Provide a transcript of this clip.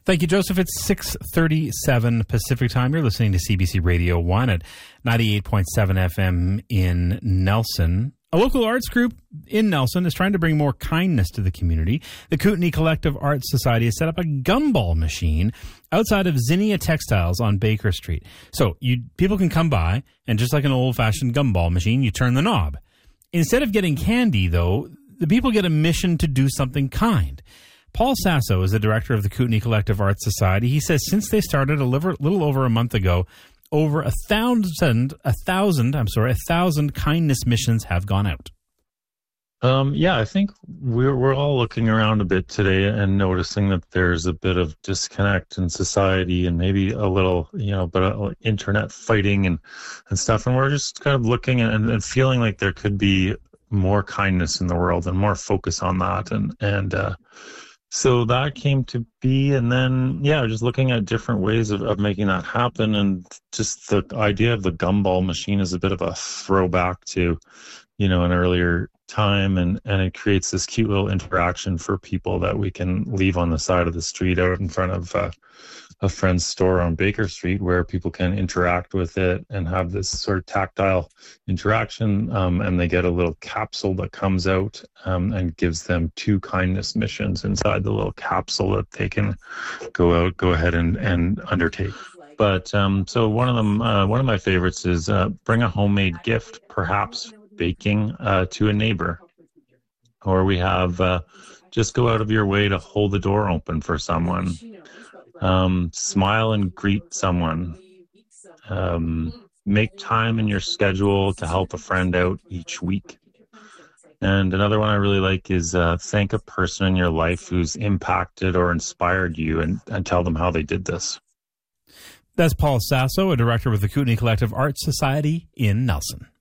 Thank you, Joseph. It's 6:37 Pacific time. You're listening to CBC Radio 1 at 98.7 FM in Nelson. A local arts group in Nelson is trying to bring more kindness to the community. The Kootenai Collective Arts Society has set up a gumball machine outside of Zinnia Textiles on Baker Street. So people can come by, and just like an old-fashioned gumball machine, you turn the knob. Instead of getting candy, though, the people get a mission to do something kind. Paul Sasso is the director of the Kootenai Collective Arts Society. He says since they started a little over a month ago, over 1,000 kindness missions have gone out. I think we're all looking around a bit today and noticing that there's a bit of disconnect in society and maybe a little, internet fighting and stuff. And we're just kind of looking and feeling like there could be more kindness in the world and more focus on that. So that came to be, and then, just looking at different ways of making that happen. And just the idea of the gumball machine is a bit of a throwback to, an earlier time. And it creates this cute little interaction for people that we can leave on the side of the street out in front of a friend's store on Baker Street, where people can interact with it and have this sort of tactile interaction. And they get a little capsule that comes out and gives them 2 kindness missions inside the little capsule that they can go ahead and undertake. But so one of my favorites is bring a homemade gift, perhaps baking to a neighbor. Or we have just go out of your way to hold the door open for someone. Smile and greet someone. Make time in your schedule to help a friend out each week. And another one I really like is thank a person in your life who's impacted or inspired you and tell them how they did this. That's Paul Sasso, a director with the Kootenai Collective Arts Society in Nelson.